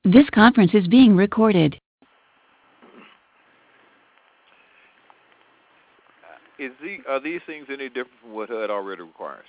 This conference is being recorded. Are these things any different from what HUD already requires?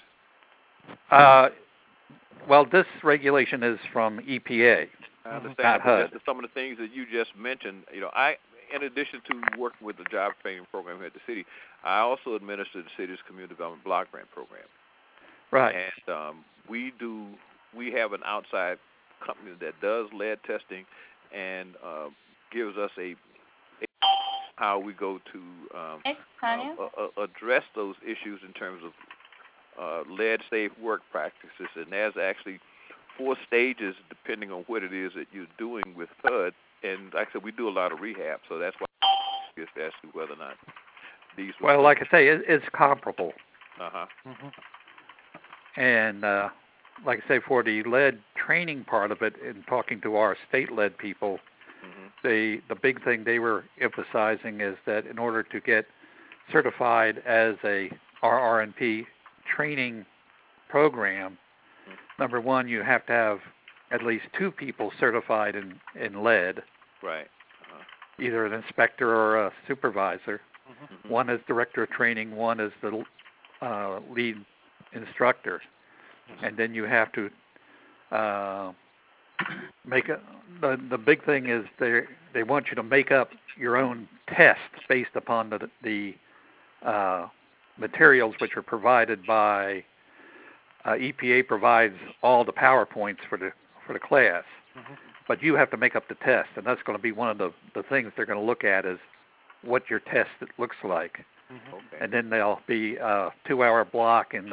Well, this regulation is from EPA, I understand, not but HUD. just some of the things that you just mentioned, in addition to working with the job training program here at the city, I also administer the city's community development block grant program. Right. And we have an outside company that does lead testing and gives us how we go to address those issues in terms of lead-safe work practices. And there's actually 4 stages depending on what it is that you're doing with HUD. And like I said, we do a lot of rehab, so that's why I just asked you whether or not these were... Well, like I say, it's comparable. Uh-huh. And like I say, for the lead training part of it, in talking to our state lead people, the big thing they were emphasizing is that in order to get certified as a RRNP training program, number one, you have to have at least 2 people certified in lead. Right. Either an inspector or a supervisor. One is director of training, one is the lead instructor. And then you have to the big thing is they want you to make up your own tests based upon the materials which are provided by EPA provides all the PowerPoints for the class. But you have to make up the test, and that's going to be one of the things they're going to look at is what your test looks like. Okay. And then there'll be a 2-hour block in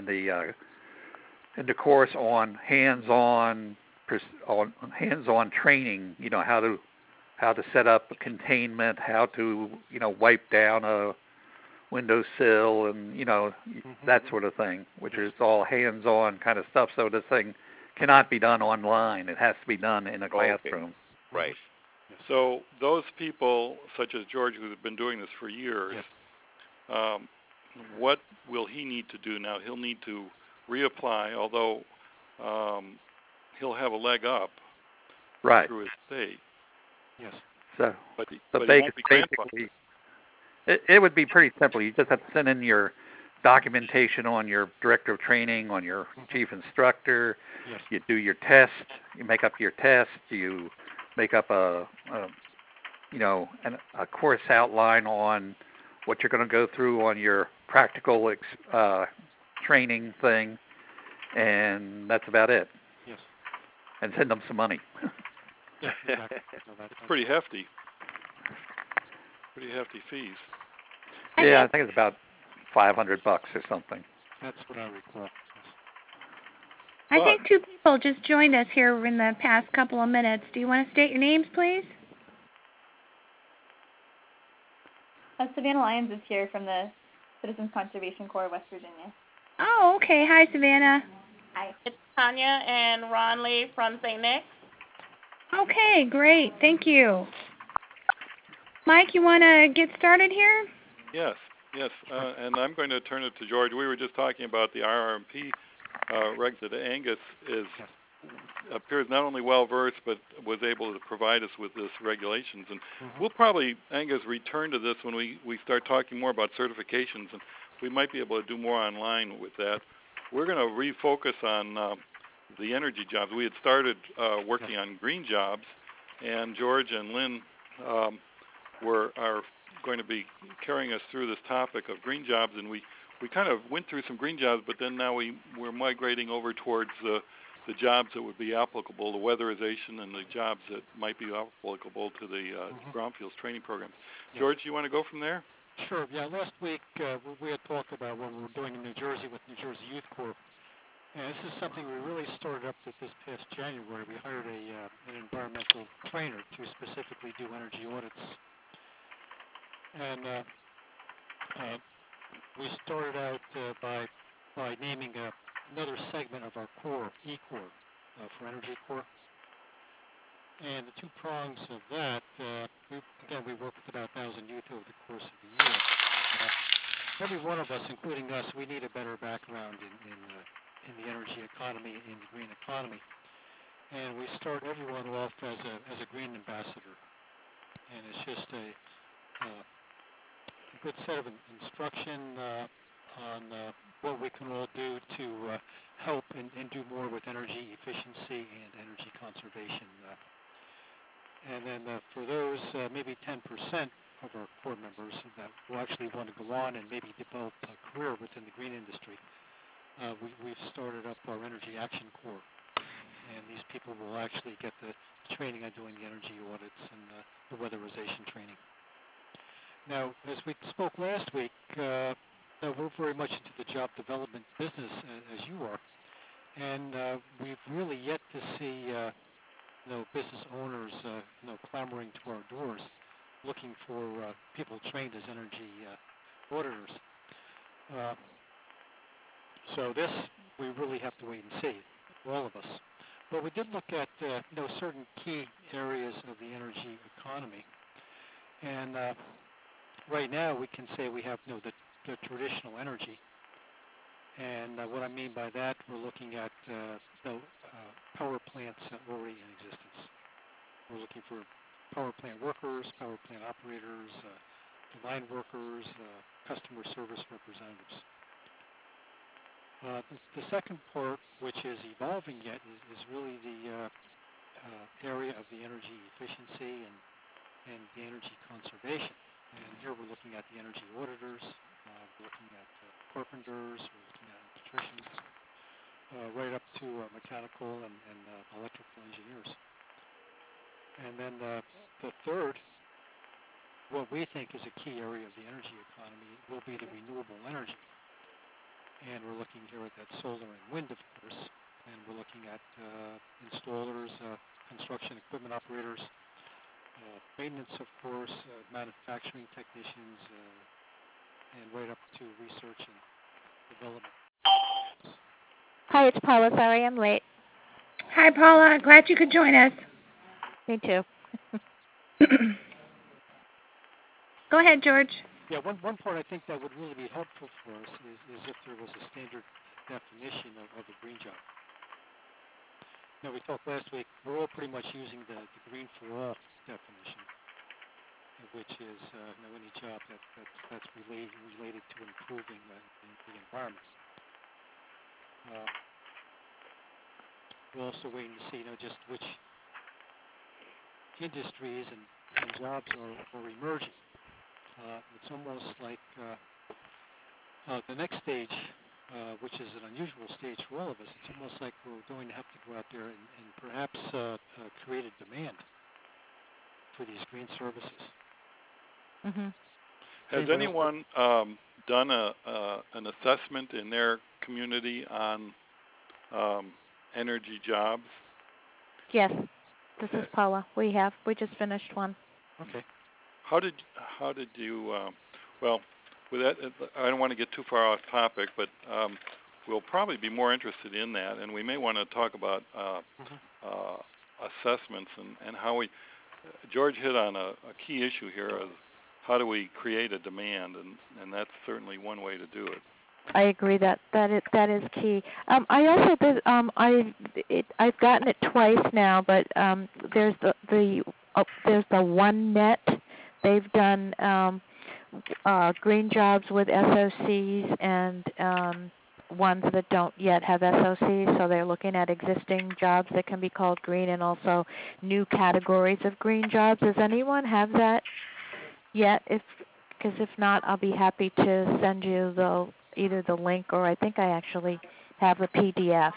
the course on hands-on training. You know, how to set up a containment, how to wipe down a windowsill, and that sort of thing, which is all hands-on kind of stuff. So this thing cannot be done online. It has to be done in a classroom. Okay. Right. So those people, such as George, who have been doing this for years, what will he need to do now? He'll need to reapply, although he'll have a leg up through his state. Yes. So, but basically, it would be pretty simple. You just have to send in your documentation on your director of training, on your chief instructor. Yes. You do your test. You make up your test. You make up a course outline on what you're going to go through on your practical training thing, and that's about it. Yes. And send them some money. Yeah, exactly. It's pretty hefty. Pretty hefty fees. Yeah, I think it's about $500 or something. That's what I recall. I think 2 people just joined us here in the past couple of minutes. Do you want to state your names, please? Savannah Lyons is here from the Citizens Conservation Corps of West Virginia. Oh, okay. Hi, Savannah. Hi. It's Tanya and Ron Lee from St. Nick's. Okay, great. Thank you. Mike, you want to get started here? Yes. And I'm going to turn it to George. We were just talking about the RRMP regs that Angus appears not only well-versed, but was able to provide us with this regulations. And we'll probably, Angus, return to this when we start talking more about certifications, and we might be able to do more online with that. We're going to refocus on the energy jobs. We had started working on green jobs, and George and Lynn are going to be carrying us through this topic of green jobs, and we kind of went through some green jobs, but then now we're migrating over towards the jobs that would be applicable, the weatherization, and the jobs that might be applicable to the Brownfields training program. George, you want to go from there? Sure. Yeah. Last week we had talked about what we were doing in New Jersey with New Jersey Youth Corps, and this is something we really started up with this past January. We hired an environmental trainer to specifically do energy audits. And we started out by naming another segment of our core, E-Core, for Energy Corps. And the 2 prongs of that, we work with about 1,000 youth over the course of the year. Every one of us, including us, we need a better background in the energy economy, in the green economy. and we start everyone off as a green ambassador, and it's just a good set of instruction on what we can all do to help and do more with energy efficiency and energy conservation. And then for those maybe 10% of our core members that will actually want to go on and maybe develop a career within the green industry, we've started up our Energy Action Corps. And these people will actually get the training on doing the energy audits and the weatherization training. Now, as we spoke last week, we're very much into the job development business as you are, and we've really yet to see business owners clamoring to our doors looking for people trained as energy auditors. So this we really have to wait and see, all of us. But we did look at certain key areas of the energy economy, and right now we can say we have the traditional energy, and what I mean by that, we're looking at power plants already in existence. We're looking for power plant workers, power plant operators, line workers, customer service representatives. The second part, which is evolving yet, is really the area of the energy efficiency and the energy conservation. And here we're looking at the energy auditors, we're looking at carpenters, we're looking at electricians, right up to mechanical and electrical engineers. And then the third, what we think is a key area of the energy economy, will be the renewable energy. And we're looking here at that solar and wind, of course, and we're looking at installers, construction equipment operators, maintenance, of course, manufacturing technicians, and right up to research and development. Hi, it's Paula. Sorry I'm late. Hi, Paula. Glad you could join us. Me too. Go ahead, George. Yeah, one part I think that would really be helpful for us is if there was a standard definition of a green job. Now, we talked last week, we're all pretty much using the green for all definition, which is any job that's related to improving the environment. We're also waiting to see just which industries and jobs are emerging. It's almost like the next stage, which is an unusual stage for all of us. It's almost like we're going to have to go out there and perhaps create a demand for these green services. Mm-hmm. Has anyone done an assessment in their community on energy jobs? Yes, this is Paula. We just finished one. Okay. How did you? Well, with that, I don't want to get too far off topic, but we'll probably be more interested in that, and we may want to talk about assessments and how we. George hit on a key issue here of how do we create a demand, and that's certainly one way to do it. I agree that is key. I also did. I've gotten it twice now, but there's the OneNet. They've done green jobs with SOCs and ones that don't yet have SOCs, so they're looking at existing jobs that can be called green and also new categories of green jobs. Does anyone have that yet? Because if not, I'll be happy to send you either the link or I think I actually have a PDF.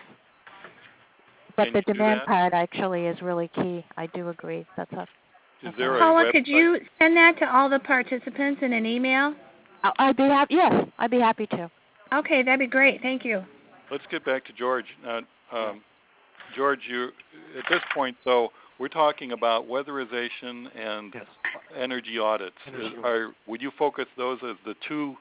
But the demand part actually is really key. I do agree. That's a Paula, could you send that to all the participants in an email? I'd be happy to. Okay, that'd be great. Thank you. Let's get back to George. George, you at this point, so we're talking about weatherization and energy audits. Would you focus those as the two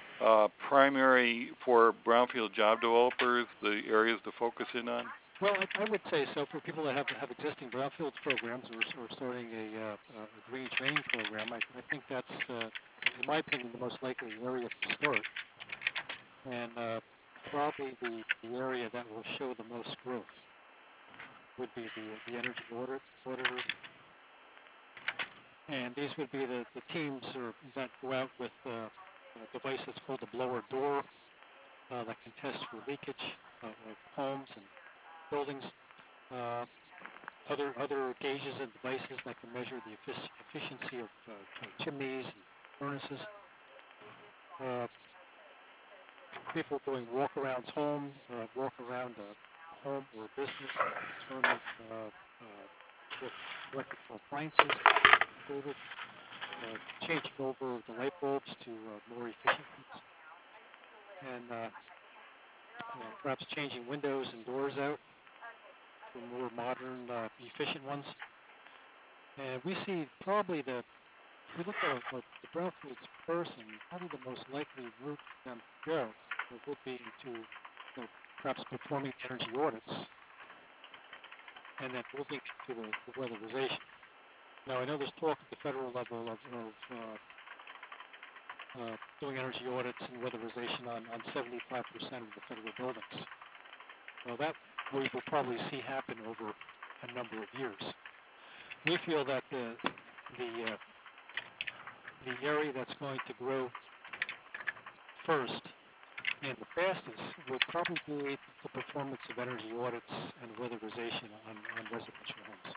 primary for brownfield job developers, the areas to focus in on? Well, I would say so for people that have existing brownfield programs or starting a green training program. I think that's, in my opinion, the most likely area to start, and probably the area that will show the most growth. would be the energy auditors. And these would be the teams that go out with a device that's called the blower door that can test for leakage of homes and buildings. Other gauges and devices that can measure the efficiency of chimneys and furnaces. People doing walk-arounds walk around a home or a business, determine with electrical appliances included, changing over the light bulbs to more efficient ones, and perhaps changing windows and doors out for more modern, efficient ones. And we see probably if we look at the brownfields person, probably the most likely route for them to go would be to perhaps performing energy audits and then moving to the weatherization. Now, I know there's talk at the federal level of doing energy audits and weatherization on 75% of the federal buildings. Well, that we will probably see happen over a number of years. We feel that the area that's going to grow first and the fastest would probably be the performance of energy audits and weatherization on residential homes.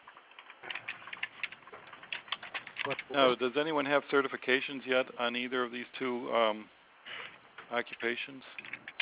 Now, does anyone have certifications yet on either of these two occupations?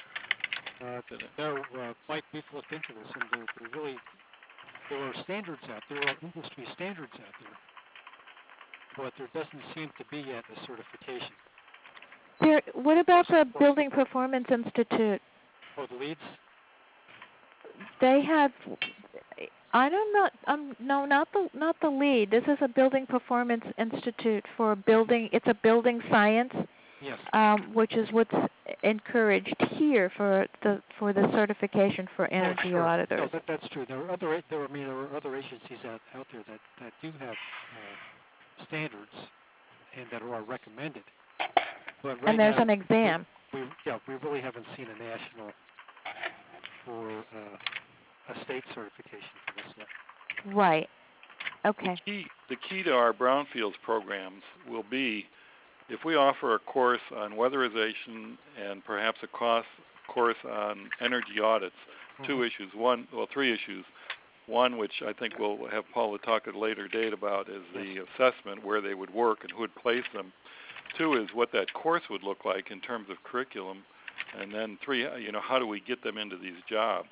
No, Mike, we've looked into this, and there are standards out there, there are industry standards out there, but there doesn't seem to be yet a certification. What about the Building Performance Institute? Oh, the LEEDs? They have. I don't know. No, not the LEED. This is a Building Performance Institute for building. It's a building science. Yes. Which is what's encouraged here for the certification for energy auditors. No, that's true. There are other agencies out there that do have standards and that are recommended. But right and there's now, an exam. We really haven't seen a national or a state certification for this yet. Right. Okay. The key to our brownfields programs will be if we offer a course on weatherization and perhaps a course on energy audits, three issues. One, which I think we'll have Paula talk at a later date about, is the assessment, where they would work and who would place them. Two is what that course would look like in terms of curriculum. And then three, how do we get them into these jobs?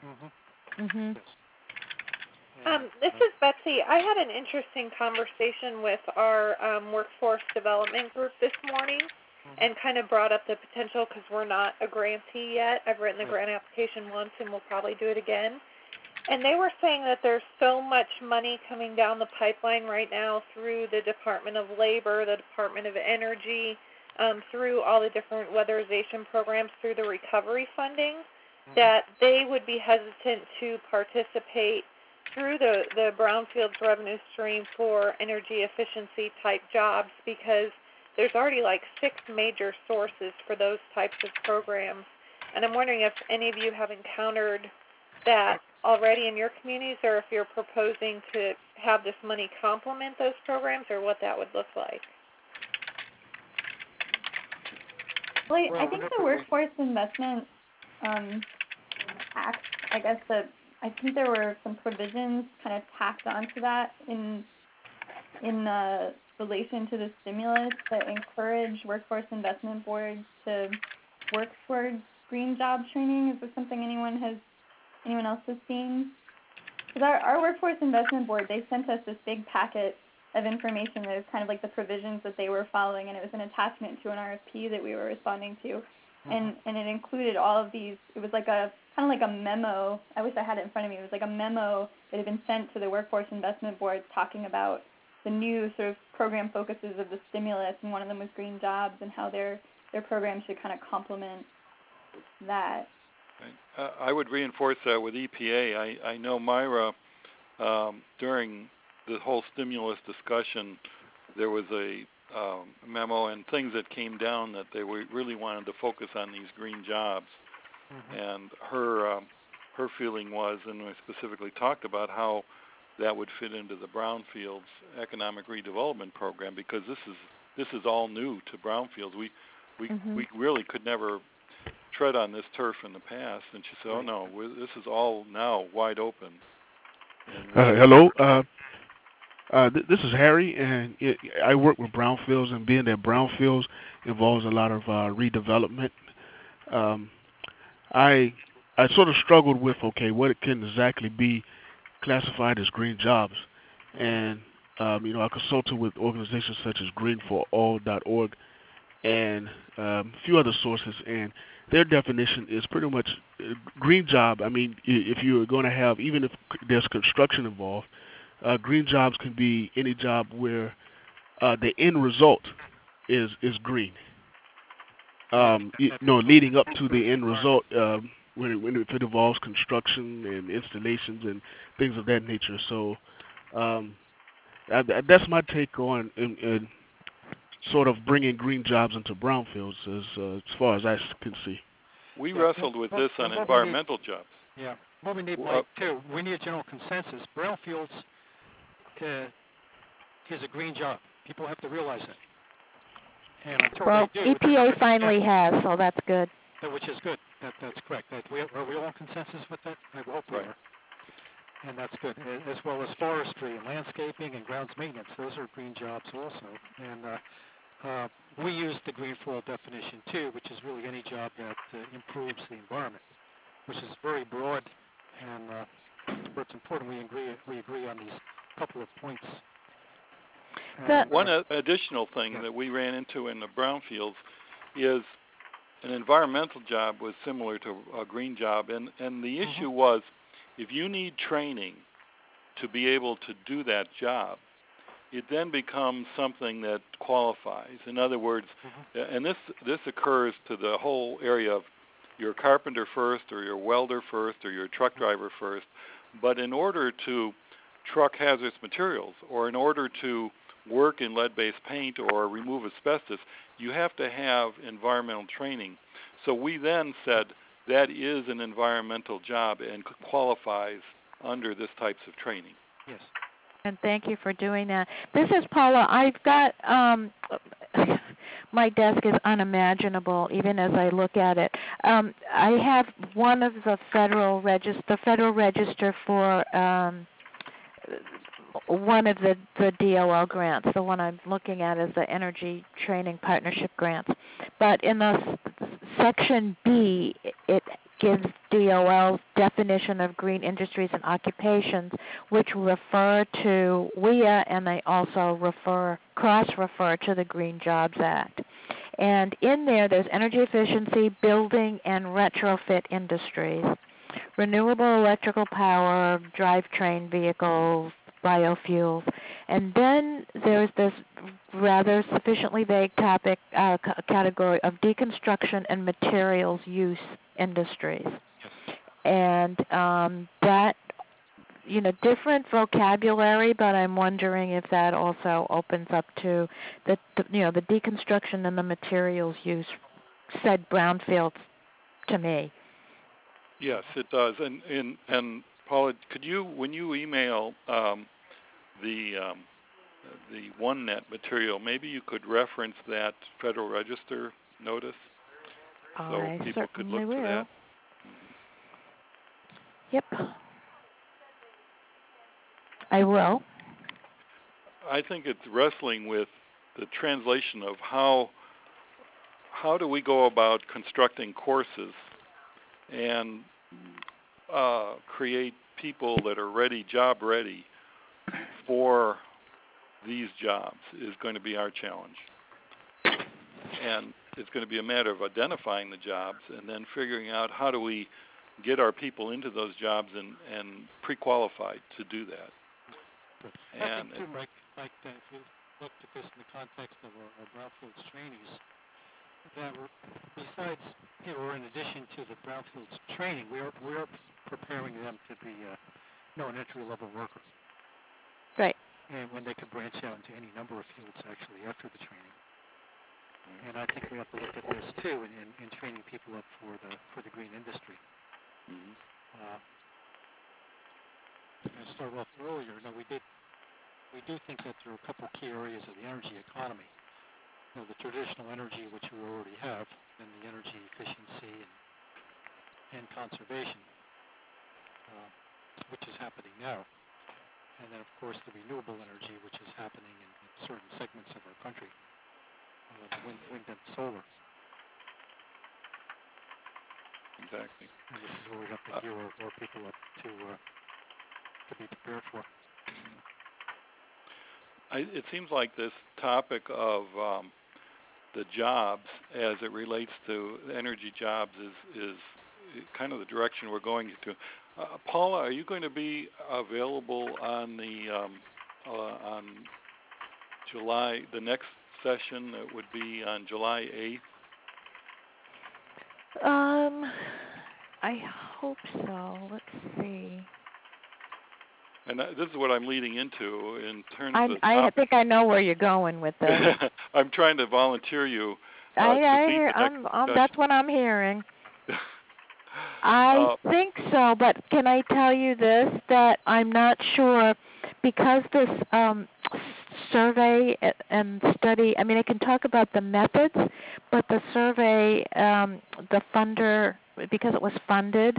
This is Betsy. I had an interesting conversation with our workforce development group this morning and kind of brought up the potential, because we're not a grantee yet. I've written the grant application once and we'll probably do it again. And they were saying that there's so much money coming down the pipeline right now through the Department of Labor, the Department of Energy, through all the different weatherization programs, through the recovery funding, that they would be hesitant to participate through the brownfields revenue stream for energy efficiency type jobs, because there's already like 6 major sources for those types of programs. And I'm wondering if any of you have encountered that already in your communities, or if you're proposing to have this money complement those programs, or what that would look like. Well, I think the Workforce Investment Act, I think there were some provisions kind of tacked onto that in relation to the stimulus that encourage workforce investment boards to work towards green job training. Is this something anyone else has seen? Because our workforce investment board, they sent us this big packet of information that is kind of like the provisions that they were following, and it was an attachment to an RFP that we were responding to, and it included all of these. It was like kind of like a memo. I wish I had it in front of me. It was like a memo that had been sent to the workforce investment board talking about the new sort of program focuses of the stimulus, and one of them was green jobs and how their program should kind of complement that. I would reinforce that with EPA. I know Myra, during the whole stimulus discussion, there was a memo and things that came down that they really wanted to focus on these green jobs. And her her feeling was, and we specifically talked about how that would fit into the Brownfields Economic Redevelopment Program, because this is all new to Brownfields. We really could never tread on this turf in the past. And she said, "Oh no, this is all now wide open." Hello. This is Harry, and I work with Brownfields, and being that Brownfields involves a lot of redevelopment, I sort of struggled with, okay, what it can exactly be classified as green jobs. And, I consulted with organizations such as greenforall.org and a few other sources, and their definition is pretty much green job. I mean, if you're going to have, even if there's construction involved, green jobs can be any job where the end result is green. Leading up to the end result, if it involves construction and installations and things of that nature. So that's my take on in sort of bringing green jobs into brownfields as far as I can see. We wrestled with this on environmental jobs. Yeah. What we need, Mike, too, we need a general consensus. Brownfields is a green job. People have to realize that. And well, EPA finally has, so that's good. Which is good. That's correct. Are we all in consensus with that? I hope we are. And that's good. As well as forestry and landscaping and grounds maintenance. Those are green jobs also. And we use the green for all definition too, which is really any job that improves the environment, which is very broad. And but it's important we agree on these couple of points. One additional thing that we ran into in the brownfields is an environmental job was similar to a green job, and the issue was if you need training to be able to do that job, it then becomes something that qualifies. In other words, and this occurs to the whole area of your carpenter first or your welder first or your truck driver first, but in order to truck hazardous materials or in order to work in lead-based paint or remove asbestos, you have to have environmental training. So we then said that is an environmental job and qualifies under this types of training. Yes. And thank you for doing that. This is Paula. I've got my desk is unimaginable even as I look at it. I have one of the Federal Register for one of the DOL grants. The one I'm looking at is the Energy Training Partnership grants. But in the Section B, it gives DOL's definition of green industries and occupations, which refer to WIA, and they also cross-refer to the Green Jobs Act. And in there's energy efficiency, building, and retrofit industries, renewable electrical power, drivetrain vehicles, biofuels, and then there's this rather sufficiently vague topic category of deconstruction and materials use industries, and that different vocabulary, but I'm wondering if that also opens up to the deconstruction and the materials use. Said brownfields to me. Yes, it does, and Paula, could you, when you email the OneNet material, maybe you could reference that Federal Register notice so people could look to that? Yep. I will. I think it's wrestling with the translation of how do we go about constructing courses and create people that are job ready for these jobs is going to be our challenge. And it's going to be a matter of identifying the jobs and then figuring out how do we get our people into those jobs and pre-qualified to do that. I think too, Mike, if you looked at this in the context of our brownfields trainees, that besides, or in addition to the brownfields training, we are preparing them to be an entry-level worker. Right. And when they can branch out into any number of fields actually after the training. And I think we have to look at this too in training people up for the green industry. I started off earlier. No, we do think that there are a couple of key areas of the energy economy. The traditional energy, which we already have, and the energy efficiency and conservation, which is happening now. And then, of course, the renewable energy, which is happening in certain segments of our country, wind and solar. Exactly. And this is where we have to gear our people up to be prepared for. It seems like this topic of the jobs, as it relates to energy jobs, is kind of the direction we're going to. Paula, are you going to be available on the on July, the next session that would be on July 8th? I hope so. Let's see. And this is what I'm leading into in terms of. I think I know where you're going with this. I'm trying to volunteer you. That's what I'm hearing. I think so, but can I tell you this, that I'm not sure, because this survey and study, I mean, I can talk about the methods, but the survey, the funder, because it was funded,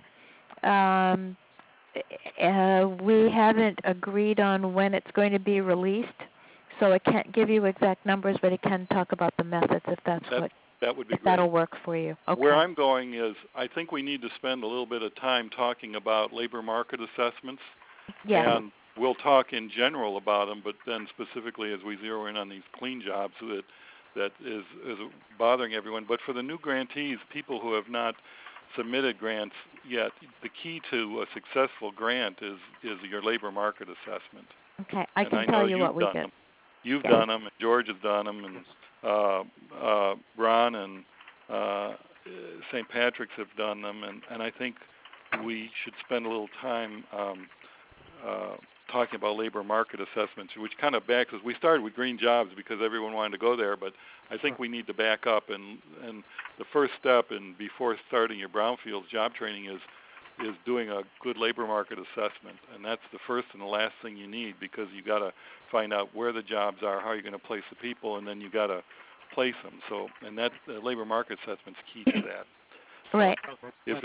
we haven't agreed on when it's going to be released, so I can't give you exact numbers, but I can talk about the methods if that would be great. That'll work for you. Okay. Where I'm going is, I think we need to spend a little bit of time talking about labor market assessments. Yes. And we'll talk in general about them, but then specifically as we zero in on these clean jobs that is bothering everyone. But for the new grantees, people who have not submitted grants yet, the key to a successful grant is your labor market assessment. Okay, I can tell you what we did. You've done them, and George has done them, and Ron and St. Patrick's have done them, and I think we should spend a little time talking about labor market assessments, which kind of backs us. We started with green jobs because everyone wanted to go there, but I think we need to back up, and the first step before starting your brownfields job training is doing a good labor market assessment, and that's the first and the last thing you need, because you got to find out where the jobs are, how you're going to place the people, and then you got to place them. So, and that labor market assessment's key to that. Right. And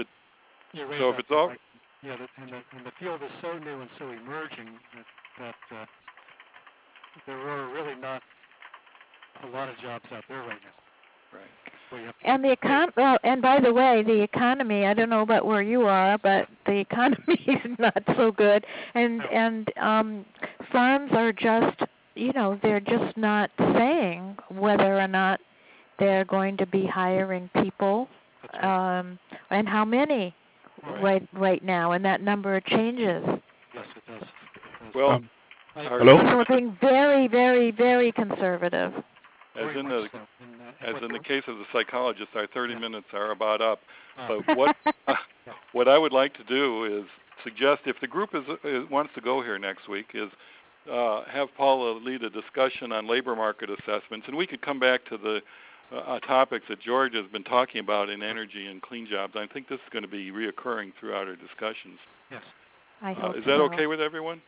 the field is so new and so emerging that there are really not a lot of jobs out there right now. Right. And and by the way, the economy, I don't know about where you are, but the economy is not so good, and firms are just, they're just not saying whether or not they're going to be hiring people, and how many right now, and that number changes. Yes, it does. Well, hello? People are being very, very, very conservative. As in the case of the psychologist, our 30 minutes are about up. But what I would like to do is suggest, if the group wants to go here next week, is have Paula lead a discussion on labor market assessments, and we could come back to the topics that George has been talking about in energy and clean jobs. I think this is going to be reoccurring throughout our discussions. Yes. I hope is that okay with everyone?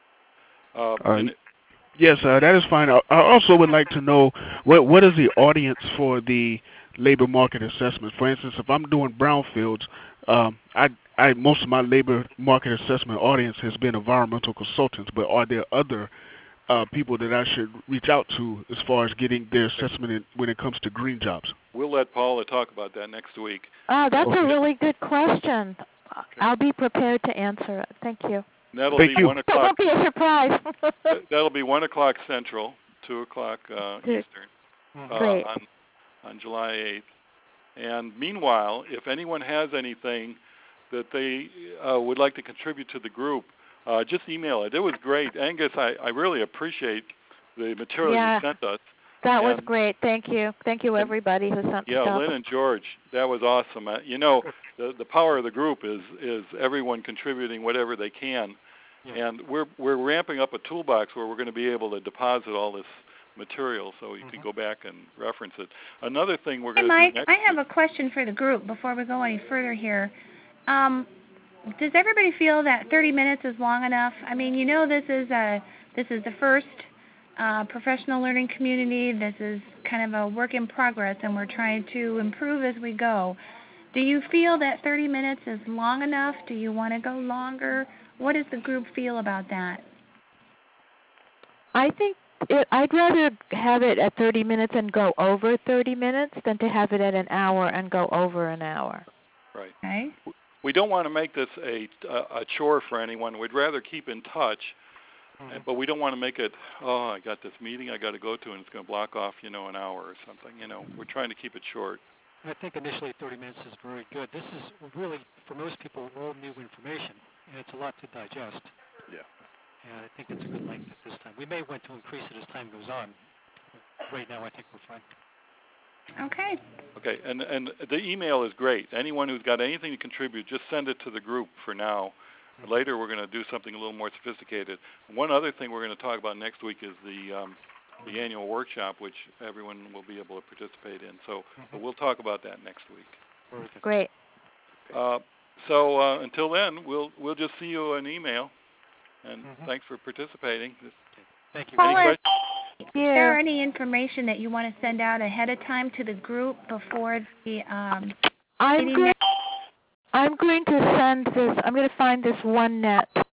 Yes, that is fine. I also would like to know what is the audience for the labor market assessment. For instance, if I'm doing brownfields, most of my labor market assessment audience has been environmental consultants, but are there other people that I should reach out to as far as getting their assessment when it comes to green jobs? We'll let Paula talk about that next week. Oh, that's a really good question. Okay. I'll be prepared to answer it. Thank you. That'll be 1 o'clock. That won't be a surprise. That'll be 1 o'clock Central, 2 o'clock Eastern, Great. on July 8th. And meanwhile, if anyone has anything that they would like to contribute to the group, just email it. It was great. Angus, I really appreciate the material you sent us. That was great. Thank you. Thank you, everybody who sent stuff. Yeah, Lynn and George, that was awesome. The power of the group is everyone contributing whatever they can. Yeah. And we're ramping up a toolbox where we're going to be able to deposit all this material so you can go back and reference it. Another thing we're going to do next I have a question for the group before we go any further here. Does everybody feel that 30 minutes is long enough? I mean, you know, this is the first professional learning community. This is kind of a work in progress, and we're trying to improve as we go. Do you feel that 30 minutes is long enough? Do you want to go longer? What does the group feel about that? I think I'd rather have it at 30 minutes and go over 30 minutes than to have it at an hour and go over an hour. Right. Okay. We don't want to make this a chore for anyone. We'd rather keep in touch, but we don't want to make it, oh, I got this meeting I got to go to and it's going to block off, an hour or something. We're trying to keep it short. I think initially 30 minutes is very good. This is really, for most people, all new information, and it's a lot to digest. Yeah. And I think it's a good length at this time. We may want to increase it as time goes on. Right now, I think we're fine. Okay. Okay, and the email is great. Anyone who's got anything to contribute, just send it to the group for now. Later, we're going to do something a little more sophisticated. One other thing we're going to talk about next week is the annual workshop, which everyone will be able to participate in. So we'll talk about that next week. Great. So until then, we'll just see you an email. And thanks for participating. Thank you. Paula, is there any information that you want to send out ahead of time to the group before the I'm going to send this. I'm going to find this OneNet